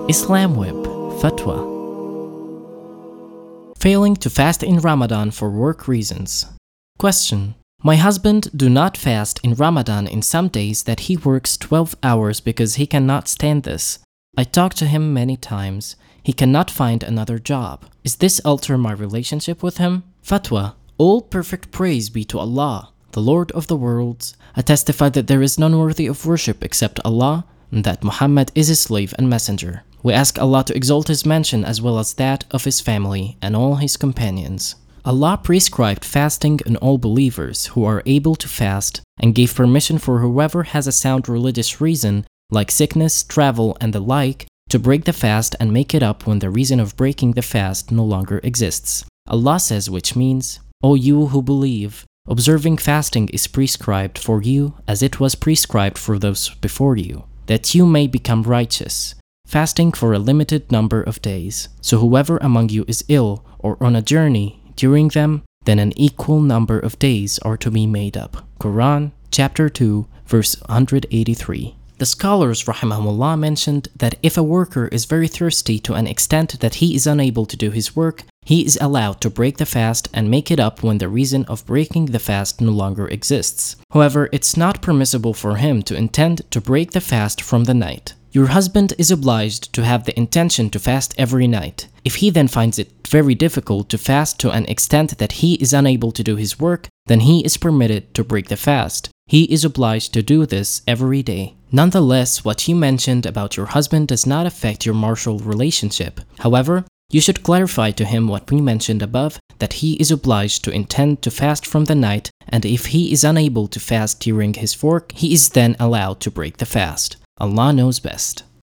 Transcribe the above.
Islam Web Fatwa. Failing to fast in Ramadan for work reasons. Question: My husband do not fast in Ramadan in some days that he works 12 hours because he cannot stand this. I talked to him many times. He cannot find another job. Is this alter my relationship with him? Fatwa: All perfect praise be to Allah, the Lord of the worlds. I testify that there is none worthy of worship except Allah, and that Muhammad is his slave and messenger. We ask Allah to exalt his mention as well as that of his family and all his companions. Allah prescribed fasting on all believers who are able to fast and gave permission for whoever has a sound religious reason, like sickness, travel, and the like, to break the fast and make it up when the reason of breaking the fast no longer exists. Allah says, which means, O you who believe, observing fasting is prescribed for you as it was prescribed for those before you, that you may become righteous, fasting for a limited number of days. So whoever among you is ill or on a journey during them, then an equal number of days are to be made up. Quran, chapter 2, verse 183. The scholars rahimahumullah mentioned that if a worker is very thirsty to an extent that he is unable to do his work, he is allowed to break the fast and make it up when the reason of breaking the fast no longer exists. However, it's not permissible for him to intend to break the fast from the night. Your husband is obliged to have the intention to fast every night. If he then finds it very difficult to fast to an extent that he is unable to do his work, then he is permitted to break the fast. He is obliged to do this every day. Nonetheless, what you mentioned about your husband does not affect your marital relationship. However, you should clarify to him what we mentioned above, that he is obliged to intend to fast from the night, and if he is unable to fast during his work, he is then allowed to break the fast. Allah knows best.